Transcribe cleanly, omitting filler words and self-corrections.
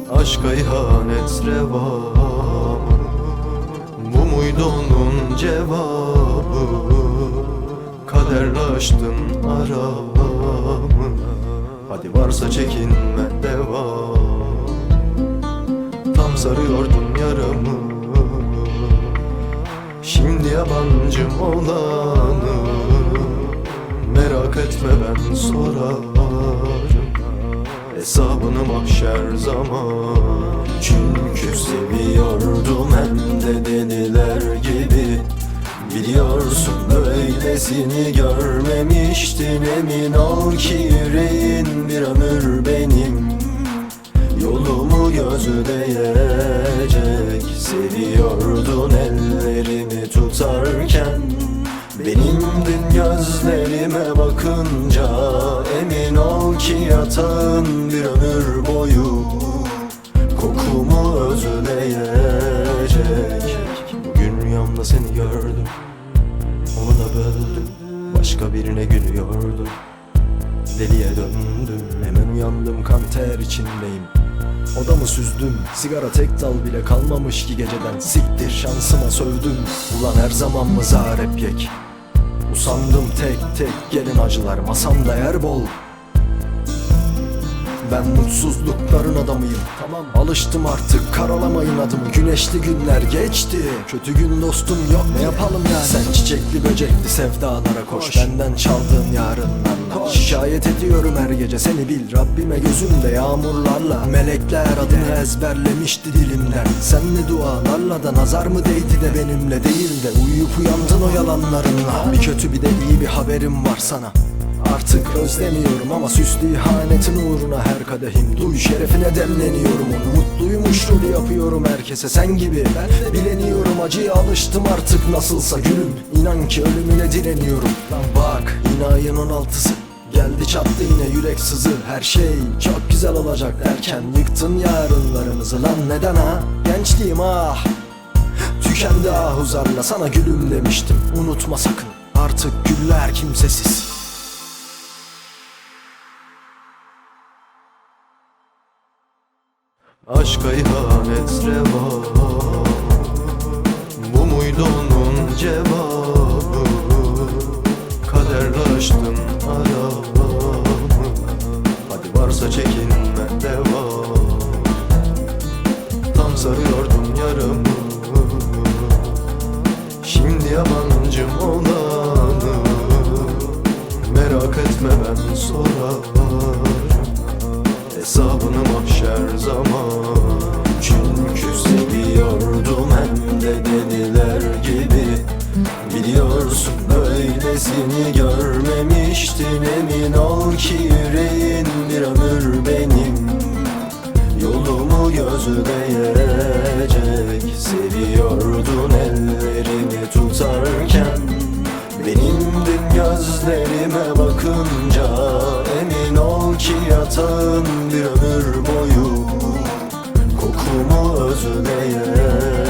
Aşka ihanet reva mı? Bu muydu onun cevabı? Kaderle açtın aramı. Hadi varsa çekinme devam. Tam sarıyordun yaramı. Şimdi yabancım olanı. Merak etme ben sorarım. Hesabını mahşer zaman. Çünkü seviyordum hem de deliler gibi. Biliyorsun böylesini görmemiştin. Emin ol ki yüreğin bir ömür benim yolumu gözleyecek. Seviyordun ellerimi tutarken, benimdin gözlerime bakınca. Emin ol ki yatağın bir ömür boyu kokumu özleyecek. Bugün rüyamda seni gördüm, onu da böldüm, başka birine gülüyordum. Deliye döndüm, hemen uyandım, kan ter içindeyim. Odamı süzdüm, sigara tek dal bile kalmamış ki geceden. Siktir şansıma sövdüm, ulan her zaman mı zar hep yek. Usandım tek tek gelin acılar, masamda yer bol. Ben mutsuzlukların adamıyım, tamam. Alıştım artık, karalamayın adımı. Güneşli günler geçti, kötü gün dostum yok, ne yapalım yani. Sen çiçekli böcekli sevdalara koş, benden çaldığın yarınlarla. Şikayet ediyorum her gece, seni bil Rabbime gözümde yağmurlarla. Melekler adını ezberlemişti dilimden. Sen ne dualarla da nazar mı değdi de benimle değil de uyuyup uyandın o yalanlarınla. Bir kötü bir de iyi bir haberim var sana. Artık özlemiyorum ama süslü ihanetin uğruna her kadehim duy şerefine demleniyorum onu. Mutluymuş rolü yapıyorum herkese sen gibi. Ben bileniyorum acıya alıştım artık nasılsa gülüm. İnan ki ölümüne direniyorum. Lan bak yine ayın 16'sı geldi çattı yine yürek sızı. Her şey çok güzel olacak derken yıktın yarınlarımızı lan neden ha? Gençliğim ah tükendi ahuzarla, sana gülüm demiştim unutma sakın. Artık güller kimsesiz. Aşka ihanet reva, bu muydu onun cevabı? Kaderle açtın aramı. Hadi varsa çekinme devam. Tam sarıyordun yaramı. Şimdi yabancım olanı. Merak etme ben sorarım. Hesabını mahşer zaman. Çünkü seviyordum hem de deliler gibi. Biliyorsun böylesini görmemiştin. Emin ol ki yüreğin bir ömür benim yolumu gözleyecek. Seviyordun ellerimi tutarken, benimdin gözlerime bakınca. Emin ol ki yatağın bir ömür boyu kokumu özleyecek.